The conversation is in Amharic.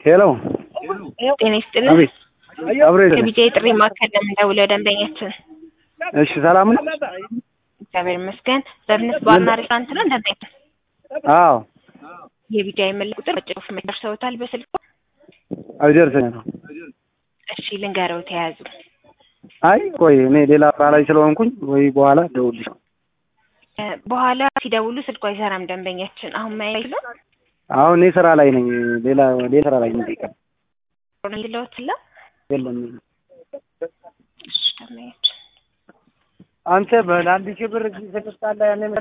ሄሎ ጤና ይስጥልኝ። አቤት አብሬ ከቢጄ ጥሪ ማዕከል ለምንደውለው ደንበኛችን። እሺ ሰላም ነው? እግዚአብሔር ይመስገን። በብነት ባርና ሬስቶራንት ነው ደንበኛ? አዎ። የቢጄ መልክ ቁጥር በጽሁፍ ደርሰውታል በስልክ? አይደርሰኝ ነው። እሺ ልንገረው ተያዙ። አይ ቆይ እኔ ሌላ ስራ ላይ ስለሆንኩኝ ወይ በኋላ ደውልልሽ። በኋላ ሲደውሉ ስልኩ አይሰራም ደንበኛችን። አሁን ማይል ነው? አሁን እኔ ስራ ላይ ነኝ። ሌላ ስራ ላይ ነኝ። ይለውትላ የለም። እሺ ደንበኛችን አንተ በላንድ ሺህ ብር እዚህ ተከታላ ያኔ